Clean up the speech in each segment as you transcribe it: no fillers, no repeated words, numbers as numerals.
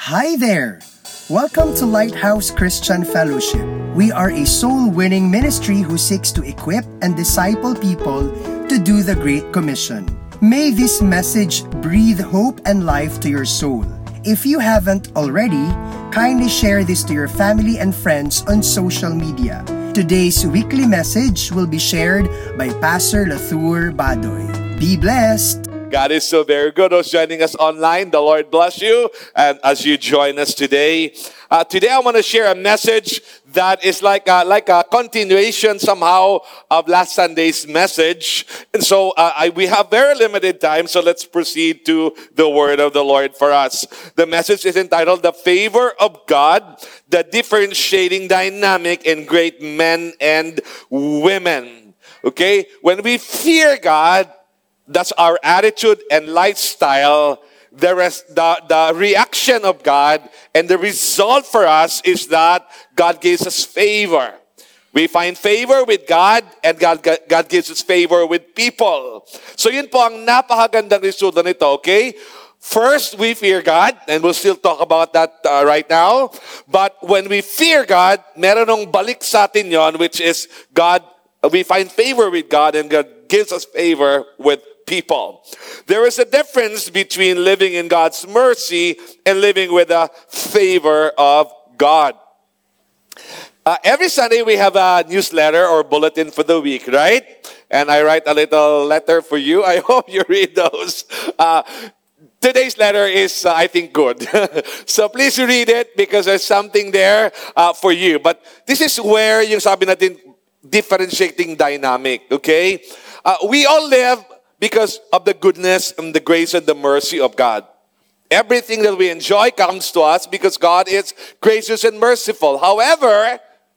Hi there! Welcome to Lighthouse Christian Fellowship. We are a soul-winning ministry who seeks to equip and disciple people to do the Great Commission. May this message breathe hope and life to your soul. If you haven't already, kindly share this to your family and friends on social media. Today's weekly message will be shared by Pastor Lathur Badoy. Be blessed! God is so very good. Those joining us online, the Lord bless you. And as you join us today, I want to share a message that is like a continuation somehow of last Sunday's message. And so we have very limited time, so let's proceed to the word of the Lord for us. The message is entitled, The Favor of God, the Differentiating Dynamic in Great Men and Women. Okay? When we fear God, that's our attitude and lifestyle. The reaction of God and the result for us is that God gives us favor. We find favor with God and God gives us favor with people. So yun po ang napakagandang resulta nito, okay? First, we fear God, and we'll still talk about that right now. But when we fear God, meron ng balik sa atin yon, which is God, we find favor with God and God gives us favor with people. There is a difference between living in God's mercy and living with the favor of God. Every Sunday we have a newsletter or bulletin for the week, right? And I write a little letter for you. I hope you read those. Today's letter is, I think, good. So please read it because there's something there for you. But this is where yung sabi natin, differentiating dynamic, okay? We all live because of the goodness and the grace and the mercy of God. Everything that we enjoy comes to us because God is gracious and merciful. However,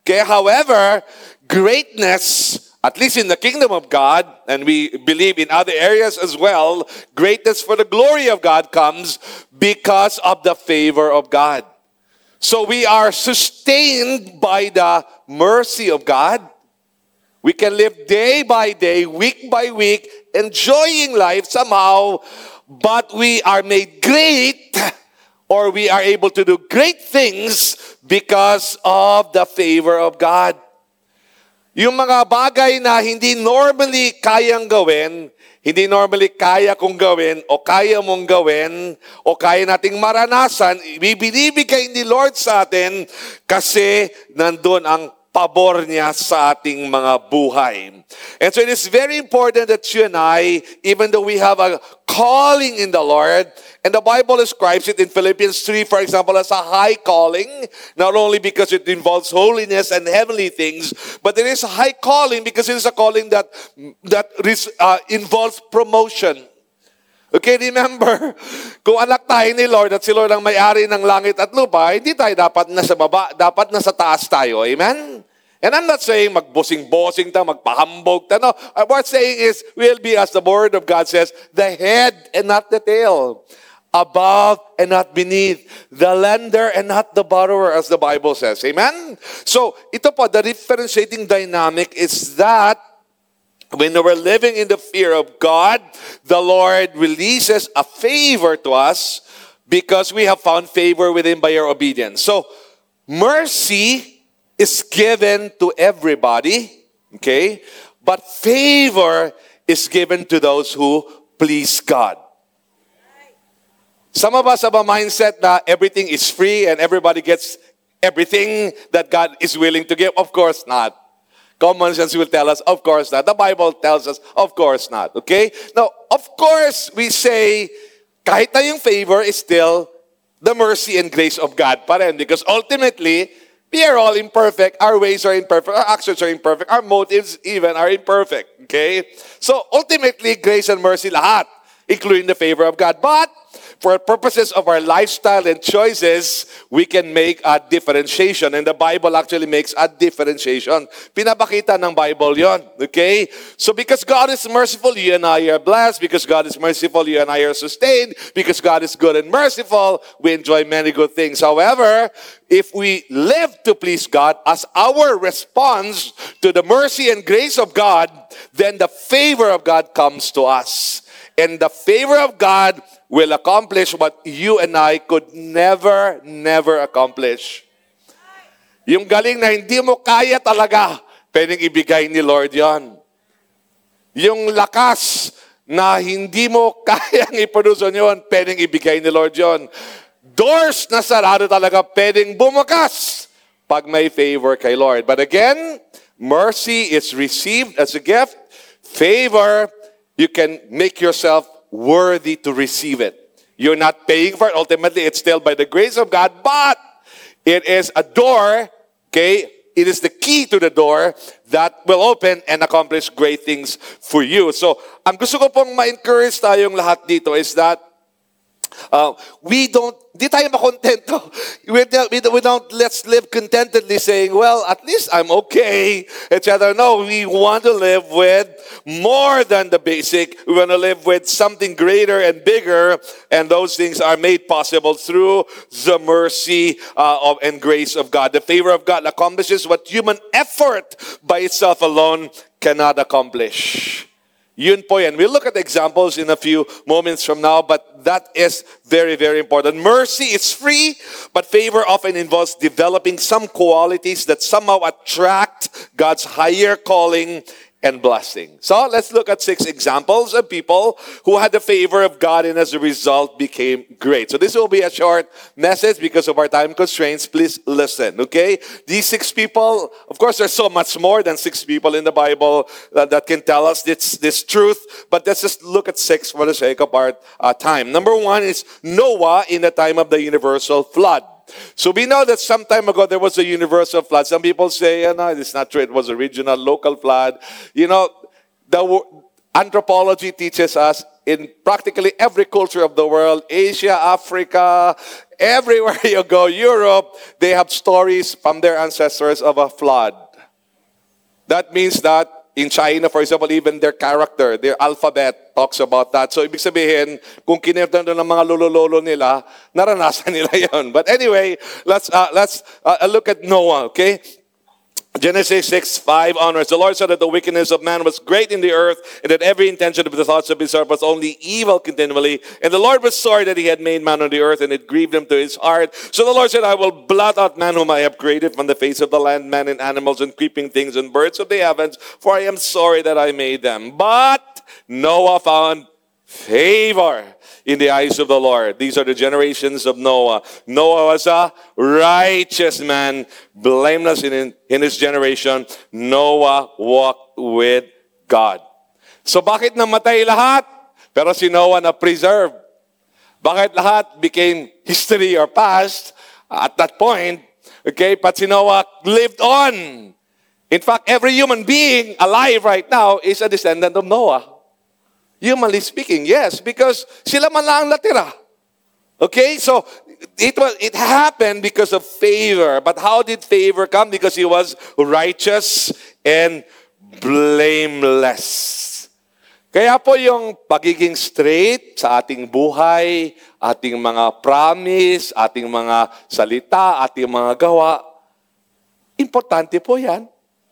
greatness, at least in the kingdom of God, and we believe in other areas as well, greatness for the glory of God comes because of the favor of God. So we are sustained by the mercy of God. We can live day by day, week by week, enjoying life somehow, but we are made great, or we are able to do great things because of the favor of God. Yung mga bagay na hindi normally kayang gawin, hindi normally kaya kong gawin, o kaya mong gawin, o kaya nating maranasan, ibinibigay ni Lord sa atin kasi nandun ang pabor niya sa ating mga buhay. And so it is very important that you and I, even though we have a calling in the Lord, and the Bible describes it in Philippians 3, for example, as a high calling, not only because it involves holiness and heavenly things, but it is a high calling because it is a calling that involves promotion. Okay, remember, kung anak tayo ni Lord at si Lord ang may-ari ng langit at lupa, hindi tayo dapat nasa baba, dapat nasa taas tayo. Amen? And I'm not saying magbosing-bosing ta, magpahambog ta. No, what I'm saying is, we'll be, as the word of God says, the head and not the tail. Above and not beneath. The lender and not the borrower, as the Bible says. Amen? So, ito po, the differentiating dynamic is that when we're living in the fear of God, the Lord releases a favor to us because we have found favor with Him by our obedience. So, mercy is given to everybody, okay? But favor is given to those who please God. Some of us have a mindset that everything is free and everybody gets everything that God is willing to give. Of course not. Common sense will tell us, of course not. The Bible tells us, of course not. Okay? Now, of course, we say, kahit na yung favor is still the mercy and grace of God pa rin. Because ultimately, we are all imperfect. Our ways are imperfect. Our actions are imperfect. Our motives even are imperfect. Okay? So, ultimately, grace and mercy lahat, including the favor of God. But, for purposes of our lifestyle and choices, we can make a differentiation. And the Bible actually makes a differentiation. Pinapakita ng Bible yon. Okay? So because God is merciful, you and I are blessed. Because God is merciful, you and I are sustained. Because God is good and merciful, we enjoy many good things. However, if we live to please God as our response to the mercy and grace of God, then the favor of God comes to us. And the favor of God will accomplish what you and I could never accomplish. Yung galing na hindi mo kaya talaga, pwedeng ibigay ni Lord yon. Yung lakas na hindi mo kayang iproduce yun, pwedeng ibigay ni Lord yon. Doors na sarado talaga, pwedeng bumukas pag may favor kay Lord. But again, mercy is received as a gift. Favor, you can make yourself worthy to receive it. You're not paying for it. Ultimately, it's still by the grace of God, but it is a door, okay? It is the key to the door that will open and accomplish great things for you. So, ang gusto ko pong ma-encourage tayong lahat dito is that di tayo makontento. We don't, let's live contentedly saying, well, at least I'm okay, etc. No, we want to live with more than the basic. We want to live with something greater and bigger, and those things are made possible through the mercy and grace of God. The favor of God accomplishes what human effort by itself alone cannot accomplish. Yun po yan. We'll look at examples in a few moments from now, but that is very important. Mercy is free, but favor often involves developing some qualities that somehow attract God's higher calling and blessing. So let's look at 6 examples of people who had the favor of God and as a result became great. So this will be a short message because of our time constraints. Please listen, okay? These 6 people, of course, there's so much more than 6 people in the Bible that can tell us this truth, but let's just look at 6 for the sake of our time. Number 1 is Noah in the time of the universal flood. So we know that some time ago there was a universal flood. Some people say, no, it's not true. It was a regional, local flood. You know, anthropology teaches us in practically every culture of the world, Asia, Africa, everywhere you go, Europe, they have stories from their ancestors of a flood. That means that in China, for example, even their character, their alphabet talks about that. So, ibig sabihin, kung kinirtan doon ng mga lolo-lolo nila, naranasan nila yon. But anyway, let's look at Noah, okay? Genesis 6:5 onwards. The Lord saw that the wickedness of man was great in the earth, and that every intention of the thoughts of his heart was only evil continually. And the Lord was sorry that he had made man on the earth, and it grieved him to his heart. So the Lord said, I will blot out man whom I have created from the face of the land, man and animals and creeping things and birds of the heavens, for I am sorry that I made them. But Noah found favor in the eyes of the Lord. These are the generations of Noah. Noah was a righteous man, blameless in his generation. Noah walked with God. So bakit namatay lahat? Pero si Noah na preserved. Bakit lahat became history or past at that point? Okay, but si Noah lived on. In fact, every human being alive right now is a descendant of Noah. Humanly speaking, yes, because sila man lang natira. Okay, so it happened because of favor. But how did favor come? Because he was righteous and blameless. Kaya po yung pagiging straight sa ating buhay, ating mga promise, ating mga salita, ating mga gawa, importante po yan.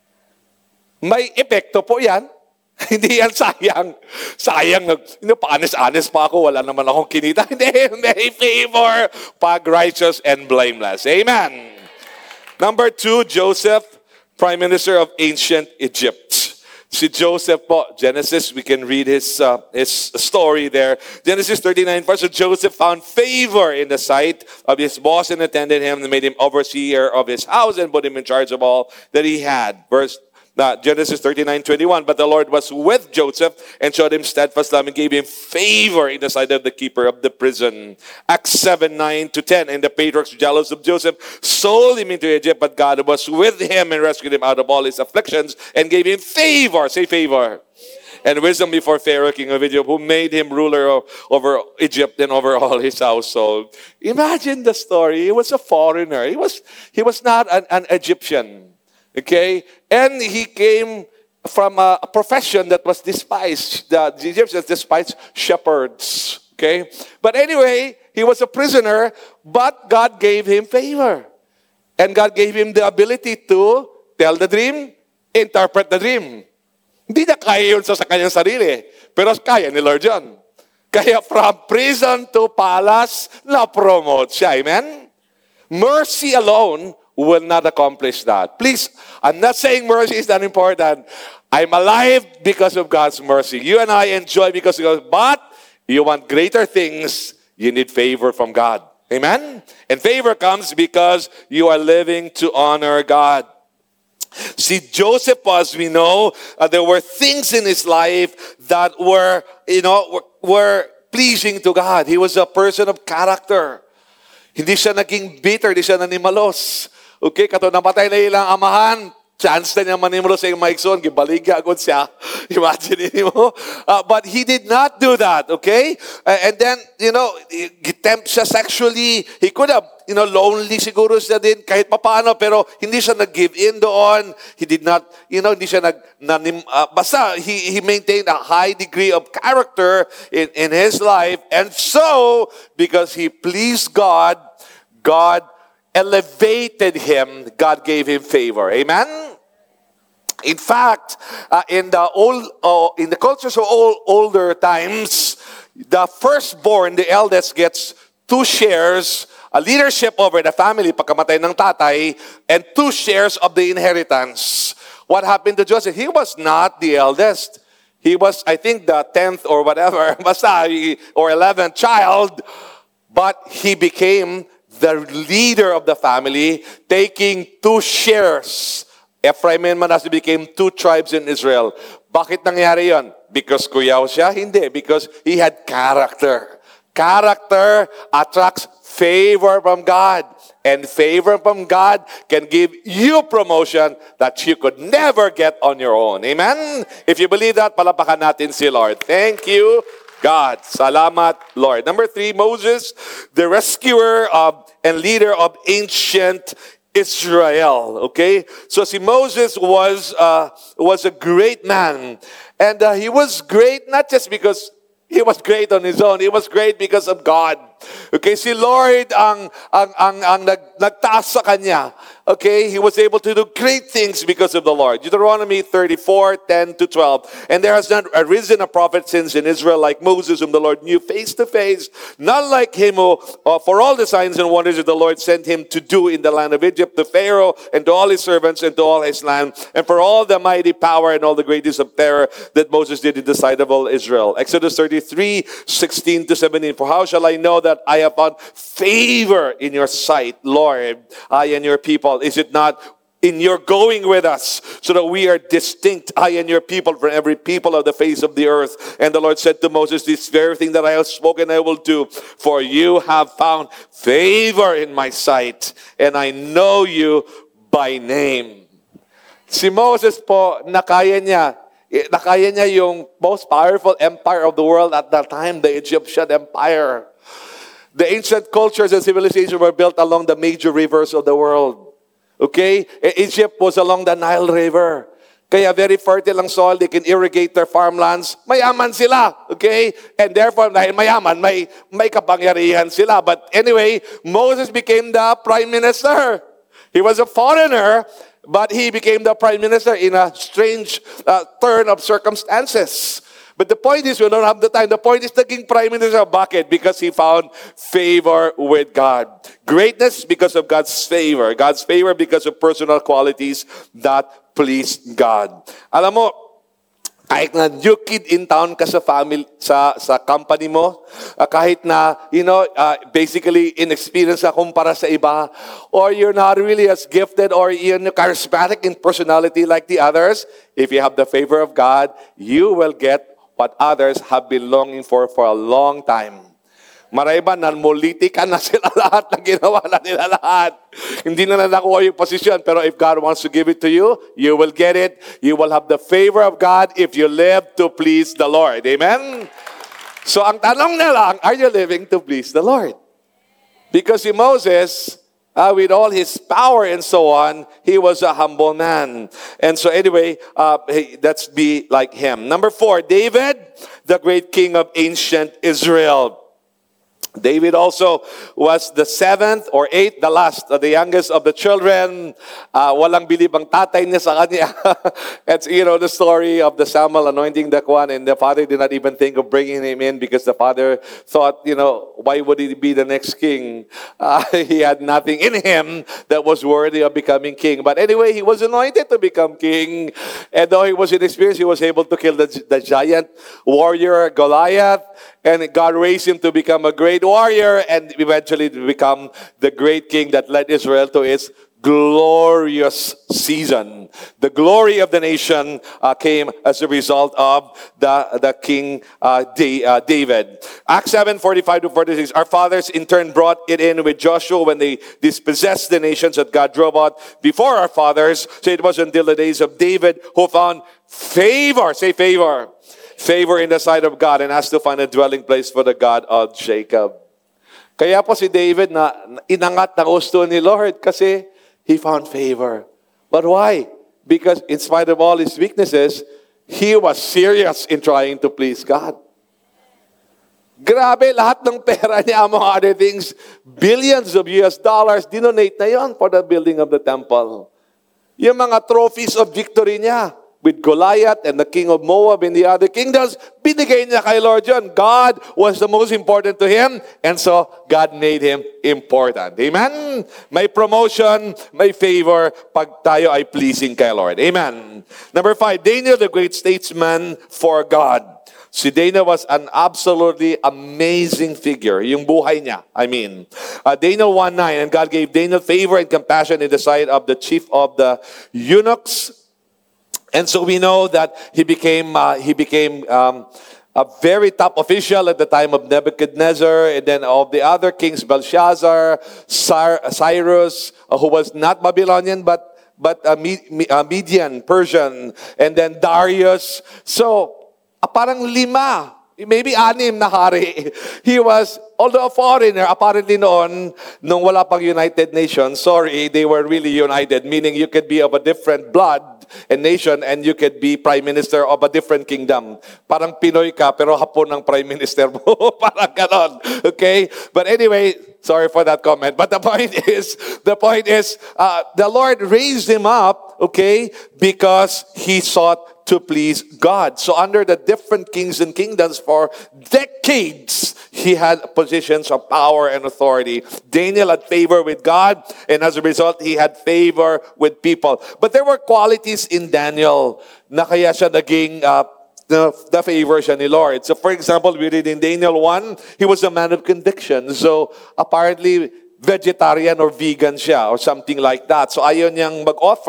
May epekto po yan. Hindi yan sayang. Sayang, paanis-anis pa ako, wala naman akong kinita. Hindi, may favor pag righteous and blameless. Amen. Number 2, Joseph, Prime Minister of ancient Egypt. Si Joseph po, Genesis, we can read his story there. Genesis 39, so Joseph found favor in the sight of his boss and attended him and made him overseer of his house and put him in charge of all that he had. Genesis 39:21. But the Lord was with Joseph and showed him steadfast love and gave him favor in the sight of the keeper of the prison. Acts 7:9-10. And the patriarchs, jealous of Joseph, sold him into Egypt, but God was with him and rescued him out of all his afflictions and gave him favor. Say favor. And wisdom before Pharaoh, king of Egypt, who made him ruler over Egypt and over all his household. Imagine the story. He was a foreigner. He was not an Egyptian. Okay? And he came from a profession that was despised. The Egyptians despised shepherds. Okay? But anyway, he was a prisoner, but God gave him favor. And God gave him the ability to tell the dream, interpret the dream. Hindi na kaya yun sa kanyang sarili. Pero kaya ni Lord yun. Kaya from prison to palace, na-promote siya. Amen? Mercy alone will not accomplish that. Please, I'm not saying mercy is not important. I'm alive because of God's mercy. You and I enjoy because of God. But you want greater things, you need favor from God. Amen? And favor comes because you are living to honor God. See, Joseph, as we know, there were things in his life that were pleasing to God. He was a person of character. Hindi siya naging bitter, hindi siya nanimalos. Okay, kato namatay na ilang amahan, chance na niya manimalos sa iyong maigsoon, gibaligya agad siya. Imagine mo. But he did not do that, okay? And then, gitempt siya sexually. He could have, lonely siguro siya din kahit papaano, pero hindi siya nag-give in doon. He did not, hindi siya basta he maintained a high degree of character in his life. And so, because he pleased God, God elevated him. God gave him favor. Amen? In fact, in the cultures of older times, the firstborn, the eldest, gets 2 shares, a leadership over the family pagkamatay ng tatay, and 2 shares of the inheritance. What happened to Joseph? He was not the eldest. He was, I think, the 10th or whatever, or 11th child, but he became the leader of the family, taking 2 shares. Ephraim and Manasseh became 2 tribes in Israel. Bakit nangyari yon? Because kuyaw siya? Hindi. Because he had character. Character attracts favor from God. And favor from God can give you promotion that you could never get on your own. Amen? If you believe that, palapakan natin si Lord. Thank you, God. Salamat, Lord. Number 3, Moses, the rescuer and leader of ancient Israel. Okay? So see, Moses was a great man. And he was great not just because he was great on his own. He was great because of God. Okay, si Lord ang nagtaas sa kanya. Okay, he was able to do great things because of the Lord. Deuteronomy 34:10-12. And there has not arisen a prophet since in Israel like Moses, whom the Lord knew face to face. Not like him who, for all the signs and wonders that the Lord sent him to do in the land of Egypt, to Pharaoh and to all his servants and to all his land, and for all the mighty power and all the greatness of terror that Moses did in the sight of all Israel. Exodus 33:16-17. For how shall I know that I have found favor in your sight, Lord, I and your people? Is it not in your going with us, so that we are distinct, I and your people, from every people of the face of the earth? And the Lord said to Moses, this very thing that I have spoken I will do, for you have found favor in my sight, and I know you by name. Si Moses po, nakaya niya yung most powerful empire of the world at that time, the Egyptian Empire. The ancient cultures and civilizations were built along the major rivers of the world. Okay? Egypt was along the Nile River. Kaya very fertile ang soil. They can irrigate their farmlands. Mayaman sila. Okay? And therefore, dahil mayaman, may kapangyarihan sila. But anyway, Moses became the prime minister. He was a foreigner, but he became the prime minister in a strange turn of circumstances. But the point is, we don't have the time. The point is, naging prime minister. Bakit? Because he found favor with God. Greatness because of God's favor. God's favor because of personal qualities that please God. Alam mo, kahit na new kid in town ka sa family, sa company mo, kahit na, basically inexperienced ka kumpara sa iba, or you're not really as gifted or charismatic in personality like the others, if you have the favor of God, you will get what others have been longing for a long time. Maraiba, nanmoliti ka na sila lahat na ginawa na nila lahat. Hindi na nakuha yung posisyon, pero if God wants to give it to you, you will get it. You will have the favor of God if you live to please the Lord. Amen? So ang tanong na lang, are you living to please the Lord? Because si Moses, with all his power and so on, he was a humble man. And so anyway, let's be like him. Number 4, David, the great king of ancient Israel. David also was the seventh or eighth, the last, the youngest of the children. Walang bilib ang tatay niya sa kanya. It's, the story of the Samuel anointing the one, and the father did not even think of bringing him in because the father thought, why would he be the next king? He had nothing in him that was worthy of becoming king. But anyway, he was anointed to become king. And though he was inexperienced, he was able to kill the giant warrior Goliath. And God raised him to become a great warrior and eventually to become the great king that led Israel to its glorious season. The glory of the nation came as a result of the King David. Acts 7:45-46. Our fathers in turn brought it in with Joshua when they dispossessed the nations that God drove out before our fathers. So it was until the days of David who found favor. Say favor. Favor in the sight of God and has to find a dwelling place for the God of Jacob. Kaya po si David na inangat na gusto ni Lord kasi he found favor. But why? Because in spite of all his weaknesses, he was serious in trying to please God. Grabe, lahat ng pera niya, among other things, billions of US dollars, dinonate na yon for the building of the temple. Yung mga trophies of victory niya, with Goliath and the king of Moab and the other kingdoms, binigay niya kay Lord John. God was the most important to him, and so God made him important. Amen? May promotion, may favor, pag tayo ay pleasing kay Lord. Amen. Number 5, Daniel, the great statesman for God. Si Daniel was an absolutely amazing figure. Yung buhay niya, Daniel 1:9, and God gave Daniel favor and compassion in the sight of the chief of the eunuchs. And so we know that he became a very top official at the time of Nebuchadnezzar, and then of the other kings, Belshazzar, Cyrus, who was not Babylonian but Median, Persian, and then Darius. So parang 5, maybe 6 na hari. He was, although a foreigner, apparently nung wala pang United Nations, they were really united, meaning you could be of a different blood and nation and you could be prime minister of a different kingdom. Parang Pinoy ka, pero Hapon ang prime minister mo. Parang ganon. Okay? But anyway, sorry for that comment. But the point is, the Lord raised him up, okay, because he sought to please God. So under the different kings and kingdoms for decades, he had positions of power and authority. Daniel had favor with God, and as a result, he had favor with people. But there were qualities in Daniel na kaya siya naging the favor siya ni Lord. So for example, we read in Daniel 1, he was a man of conviction. So apparently, vegetarian or vegan siya or something like that. So ayaw niyang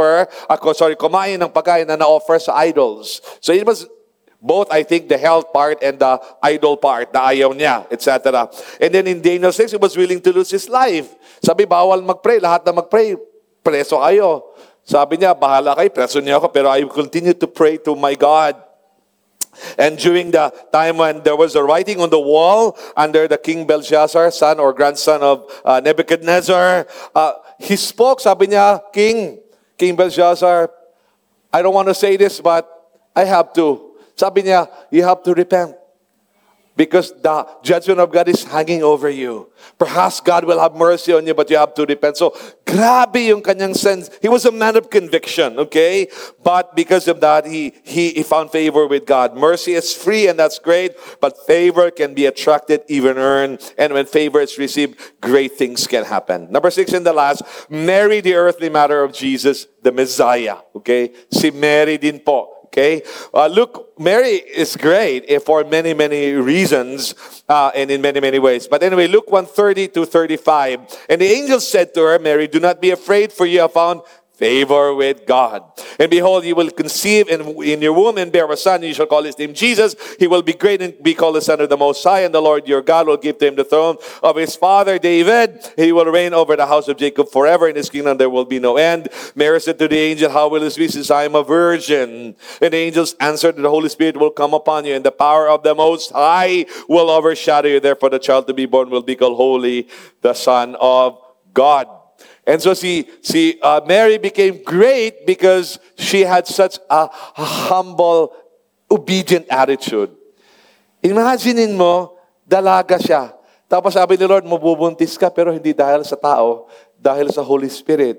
kumain ng pagkain na na-offer sa idols. So it was both, I think, the health part and the idol part na ayaw niya, etc. And then in Daniel 6, he was willing to lose his life. Sabi, bawal mag-pray. Lahat na mag-pray, preso kayo. Sabi niya, bahala kayo, preso niya ako, pero I will continue to pray to my God. And during the time when there was a writing on the wall under the King Belshazzar, son or grandson of Nebuchadnezzar, he spoke, sabi niya, King Belshazzar, I don't want to say this, but I have to. Sabi niya, you have to repent. Because the judgment of God is hanging over you. Perhaps God will have mercy on you, but you have to repent. So, grabe yung kanyang sense. He was a man of conviction, okay? But because of that, he found favor with God. Mercy is free, and that's great. But favor can be attracted, even earned. And when favor is received, great things can happen. Number 6 and the last, Mary, the earthly mother of Jesus, the Messiah. Okay? Si Mary din po. Okay, look, Mary is great for many, many reasons and in many, many ways. But anyway, Luke 1:30-35. And the angel said to her, Mary, do not be afraid, for you have found favor with God. And behold, you will conceive in your womb and bear a son. You shall call his name Jesus. He will be great and be called the Son of the Most High. And the Lord your God will give to him the throne of his father David. He will reign over the house of Jacob forever. In his kingdom there will be no end. Mary said to the angel, how will this be, since I am a virgin? And the angels answered, the Holy Spirit will come upon you, and the power of the Most High will overshadow you. Therefore the child to be born will be called Holy, the Son of God. And so Mary became great because she had such a humble, obedient attitude. Imaginin mo, dalaga siya. Tapos sabi ni Lord, mabubuntis ka, pero hindi dahil sa tao, dahil sa Holy Spirit.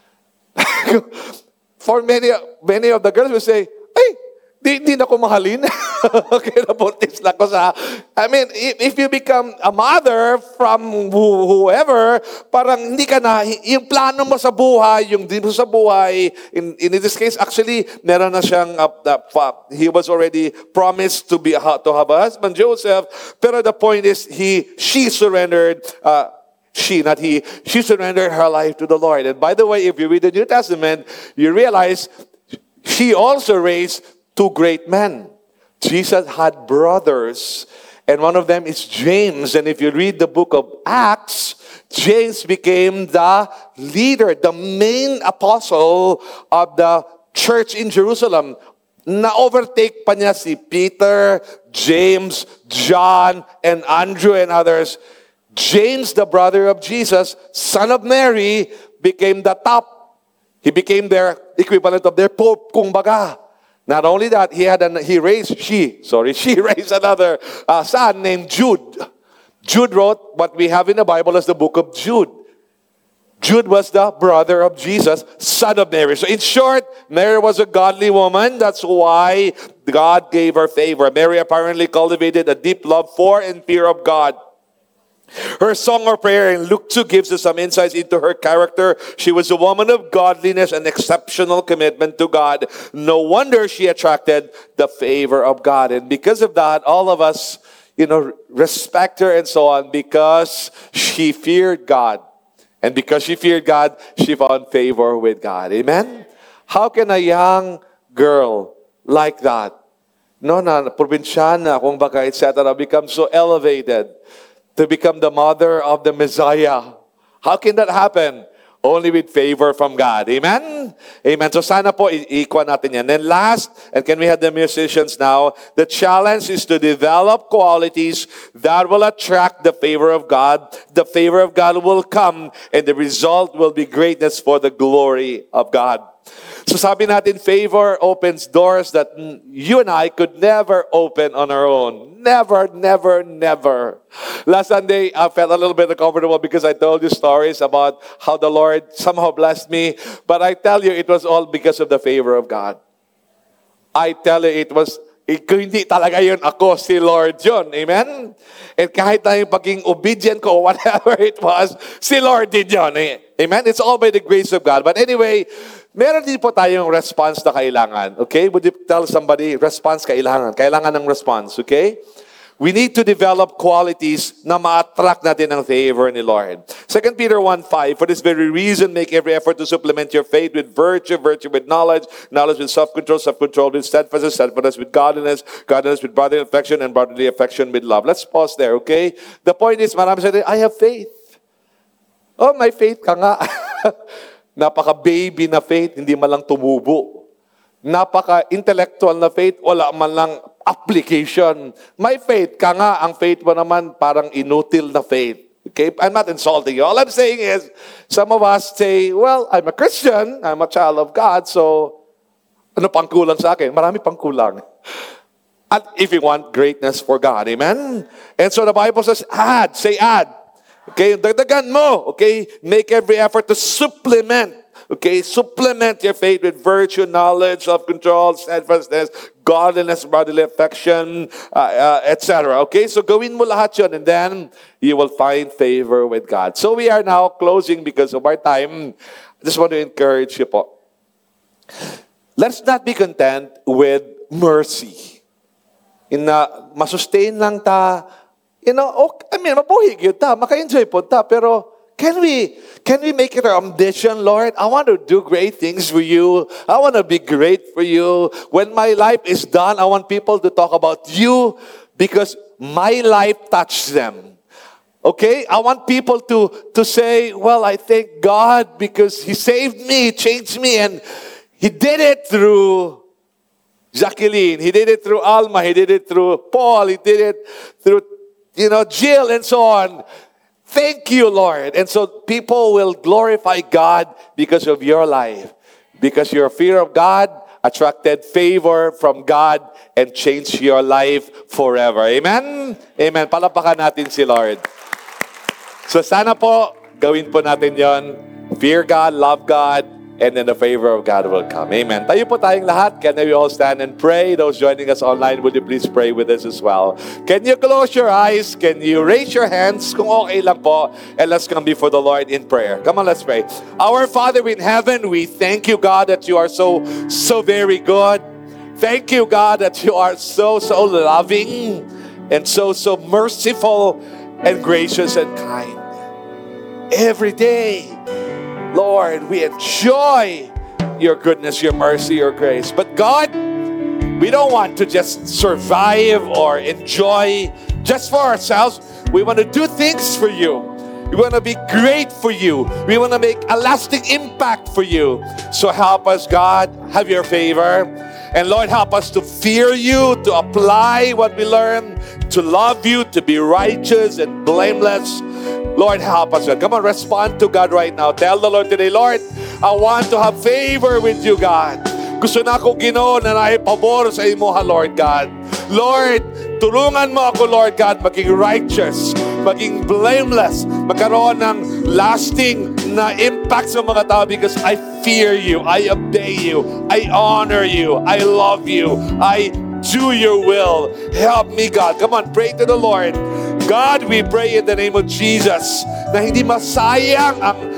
For many of the girls will say, ay, di na ko mahalin. Okay, nabuntis na ko sa... I mean, if you become a mother from whoever, parang hindi ka na, yung plano mo sa buhay, yung din mo sa buhay, in this case, actually, meron na siyang, he was already promised to have a husband, Joseph, pero the point is, she surrendered, not he, she surrendered her life to the Lord. And by the way, if you read the New Testament, you realize she also raised two great men. Jesus had brothers, and one of them is James. And if you read the book of Acts, James became the leader, the main apostle of the church in Jerusalem. Na-overtake pa niya si Peter, James, John, and Andrew, and others. James, the brother of Jesus, son of Mary, became the top. He became their equivalent of their pope, kumbaga. Not only that, she raised another son named Jude. Jude wrote what we have in the Bible as the book of Jude. Jude was the brother of Jesus, son of Mary. So in short, Mary was a godly woman. That's why God gave her favor. Mary apparently cultivated a deep love for and fear of God. Her song or prayer in Luke 2 gives us some insights into her character. She was a woman of godliness and exceptional commitment to God. No wonder she attracted the favor of God. And because of that, all of us, respect her and so on because she feared God. And because she feared God, she found favor with God. Amen? How can a young girl like that, na probinsyana, kung baka, etc., become so elevated to become the mother of the Messiah? How can that happen? Only with favor from God. Amen? Amen. So sana po, i-equal natin yan. Then last, and can we have the musicians now? The challenge is to develop qualities that will attract the favor of God. The favor of God will come, and the result will be greatness for the glory of God. So sabi natin, favor opens doors that you and I could never open on our own. Never, never, never. Last Sunday, I felt a little bit uncomfortable because I told you stories about how the Lord somehow blessed me. But I tell you, it was all because of the favor of God. I tell you, kung hindi talaga yun ako, si Lord yun. Amen? And kahit na yung pagiging obedient ko, whatever it was, si Lord did yun. Amen? It's all by the grace of God. But anyway, meron din po tayong response na kailangan. Okay? Would you tell somebody, response kailangan? Kailangan ng response. Okay? We need to develop qualities na ma-attract natin ang favor ni Lord. 2 Peter 1:5, for this very reason, make every effort to supplement your faith with virtue, virtue with knowledge, knowledge with self-control, self-control with steadfastness, steadfastness with godliness, godliness with brotherly affection, and brotherly affection with love. Let's pause there, okay? The point is, marami sa atin, I have faith. Oh, may faith ka nga. Napaka-baby na faith, hindi man lang tumubo. Napaka-intellectual na faith, wala man lang application. May faith ka nga, ang faith mo naman parang inutil na faith. Okay? I'm not insulting you. All I'm saying is, some of us say, well, I'm a Christian, I'm a child of God, so ano pang kulang sa akin? Marami pang kulang. And if you want greatness for God, amen? And so the Bible says, add. Say add. Okay? Dagdagan mo. Okay? Make every effort to supplement. Okay, supplement your faith with virtue, knowledge, self-control, steadfastness, godliness, brotherly affection, etc. Okay, so gawin mo lahat yun, and then you will find favor with God. So we are now closing because of our time. I just want to encourage you po. Let's not be content with mercy. Masustain lang ta, mabuhig yun ta, maka-enjoy po ta, pero Can we make it our ambition, Lord? I want to do great things for you. I want to be great for you. When my life is done, I want people to talk about you because my life touched them. Okay? I want people to say, well, I thank God because He saved me, changed me, and He did it through Jacqueline. He did it through Alma. He did it through Paul. He did it through, Jill and so on. Thank you, Lord. And so people will glorify God because of your life. Because your fear of God attracted favor from God and changed your life forever. Amen? Amen. Palapakan natin si Lord. So sana po, gawin po natin yon. Fear God, love God, and then the favor of God will come. Amen. Tayo po tayong lahat. Can we all stand and pray? Those joining us online, would you please pray with us as well? Can you close your eyes? Can you raise your hands? Kung okay lang po. And let's come before the Lord in prayer. Come on, let's pray. Our Father in heaven, we thank you, God, that you are so very good. Thank you, God, that you are so loving and so merciful and gracious and kind. Every day, Lord, we enjoy your goodness, your mercy, your grace. But God, we don't want to just survive or enjoy just for ourselves. We want to do things for you. We want to be great for you. We want to make a lasting impact for you. So help us, God, have your favor. And Lord, help us to fear you, to apply what we learn, to love you, to be righteous and blameless. Lord, help us. Come on, respond to God right now. Tell the Lord today, Lord, I want to have favor with you, God. Gusto na ako, Ginoo, na naipabor sa imo, Lord God. Lord, tulungan mo ako, Lord God, maging righteous, maging blameless, magkaroon ng lasting na impact sa mga tao because I fear you, I obey you, I honor you, I love you, I do your will. Help me, God. Come on, pray to the Lord. God, we pray in the name of Jesus na hindi masayang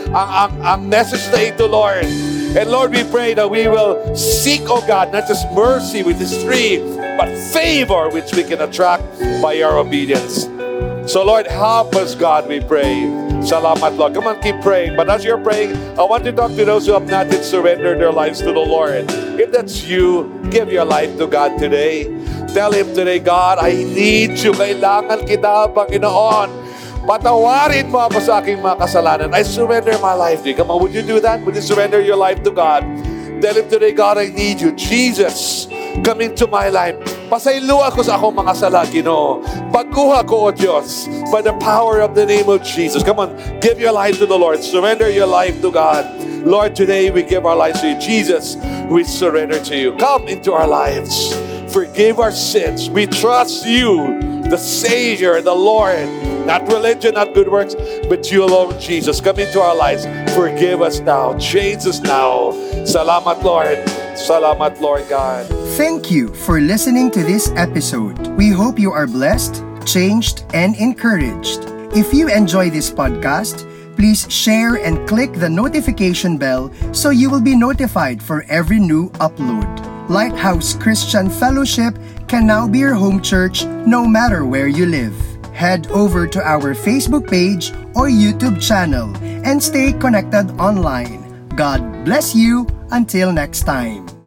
ang message na ito, Lord. And Lord, we pray that we will seek, oh God, not just mercy, which is free, but favor, which we can attract by our obedience. So Lord, help us, God, we pray. Salamat, Lord. Come on, keep praying. But as you're praying, I want to talk to those who have not yet surrendered their lives to the Lord. If that's you, give your life to God today. Tell Him today, God, I need you. Kailangan kita, Panginoon. Patawarin mo ako sa aking mga kasalanan. I surrender my life to you. Come on, would you do that? Would you surrender your life to God? Tell Him today, God, I need you. Jesus, come into my life. Pasaylo ako sa akong mga sala, Ginoo. Baguha ko, O Diyos, by the power of the name of Jesus. Come on, give your life to the Lord. Surrender your life to God. Lord, today we give our lives to you. Jesus, we surrender to you. Come into our lives. Forgive our sins. We trust you, the Savior, the Lord. Not religion, not good works, but you alone, Jesus. Come into our lives. Forgive us now. Change us now. Salamat, Lord. Salamat, Lord God. Thank you for listening to this episode. We hope you are blessed, changed, and encouraged. If you enjoy this podcast, please share and click the notification bell so you will be notified for every new upload. Lighthouse Christian Fellowship can now be your home church no matter where you live. Head over to our Facebook page or YouTube channel and stay connected online. God bless you until next time.